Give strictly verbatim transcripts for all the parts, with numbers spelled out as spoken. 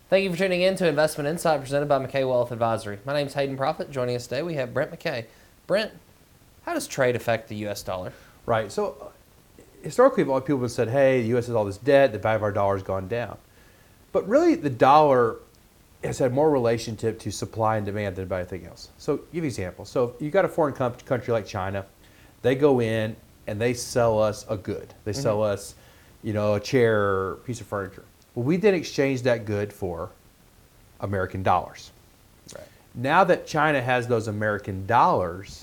Thank you for tuning in to Investment Insight presented by McKay Wealth Advisory. My name is Hayden Profit. Joining us today, we have Brent McKay. Brent, how does trade affect the U S dollar? Right. So uh, historically, a lot of people have said, hey, the U S has all this debt, the value of our dollar has gone down. But really, the dollar has had more relationship to supply and demand than about anything else. So give you an example. So if you got a foreign com- country like China, they go in and they sell us a good. They mm-hmm. sell us, you know, a chair or a piece of furniture. Well, we then exchange that good for American dollars. Right. Now that China has those American dollars,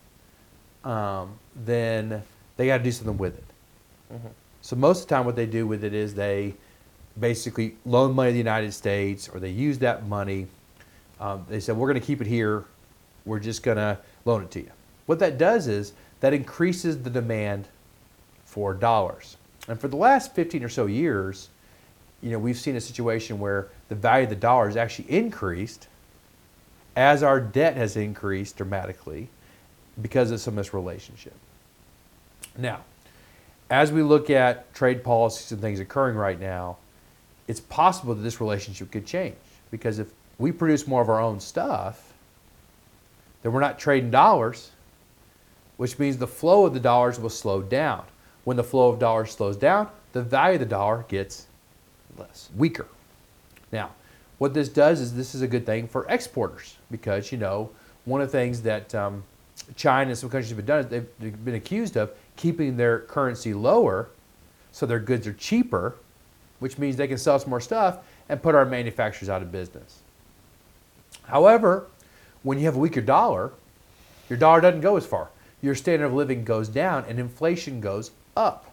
um, then they got to do something with it. Mm-hmm. So most of the time what they do with it is they basically loan money to the United States, or they use that money. Um, they said, we're going to keep it here. We're just going to loan it to you. What that does is that increases the demand for dollars. And for the last fifteen or so years, you know, we've seen a situation where the value of the dollar has actually increased as our debt has increased dramatically because of some of this relationship. Now, as we look at trade policies and things occurring right now, it's possible that this relationship could change, because if we produce more of our own stuff, then we're not trading dollars, which means the flow of the dollars will slow down. When the flow of dollars slows down, the value of the dollar gets less, weaker. Now, what this does is this is a good thing for exporters, because, you know, one of the things that um, China and some countries have been done is they've, they've been accused of keeping their currency lower so their goods are cheaper, which means they can sell us more stuff and put our manufacturers out of business. However, when you have a weaker dollar, your dollar doesn't go as far. Your standard of living goes down and inflation goes up.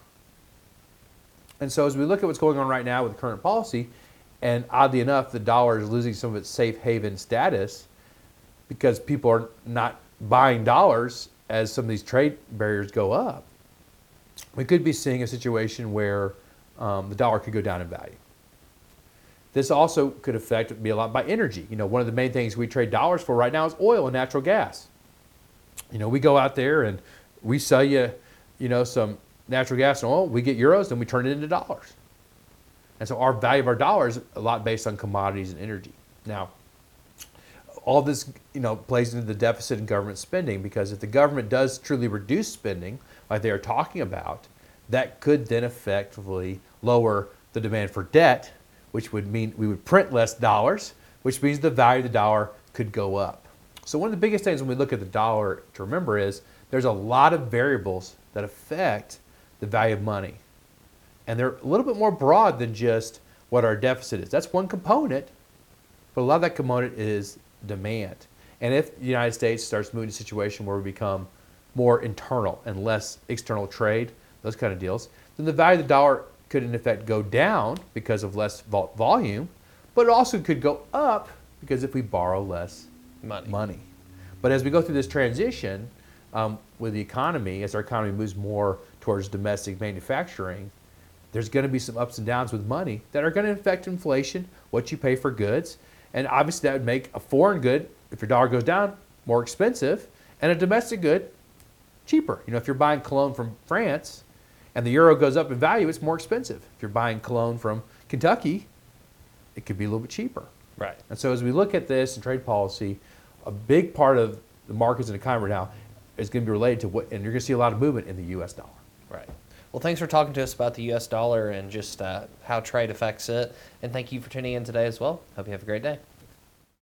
And so as we look at what's going on right now with current policy, and oddly enough, the dollar is losing some of its safe haven status because people are not buying dollars as some of these trade barriers go up, we could be seeing a situation where um, the dollar could go down in value. This also could affect, be a lot by energy. You know, one of the main things we trade dollars for right now is oil and natural gas. You know, we go out there and we sell you, you know, some natural gas and oil, we get euros, and we turn it into dollars. And so our value of our dollar is a lot based on commodities and energy. Now, all this, you know, plays into the deficit in government spending, because if the government does truly reduce spending, like they are talking about, that could then effectively lower the demand for debt, which would mean we would print less dollars, which means the value of the dollar could go up. So one of the biggest things when we look at the dollar to remember is there's a lot of variables that affect the value of money. And they're a little bit more broad than just what our deficit is. That's one component, but a lot of that component is demand. And if the United States starts moving to a situation where we become more internal and less external trade, those kind of deals, then the value of the dollar could in effect go down because of less vol- volume, but it also could go up because if we borrow less money. money. But as we go through this transition um, with the economy, as our economy moves more towards domestic manufacturing, there's going to be some ups and downs with money that are going to affect inflation, what you pay for goods. And obviously that would make a foreign good, if your dollar goes down, more expensive, and a domestic good cheaper. You know, if you're buying cologne from France and the euro goes up in value, it's more expensive. If you're buying cologne from Kentucky, it could be a little bit cheaper. Right. And so as we look at this and trade policy, a big part of the markets and economy now is going to be related to what, and you're going to see a lot of movement in the U S dollar. Right. Well, thanks for talking to us about the U S dollar and just uh, how trade affects it. And thank you for tuning in today as well. Hope you have a great day.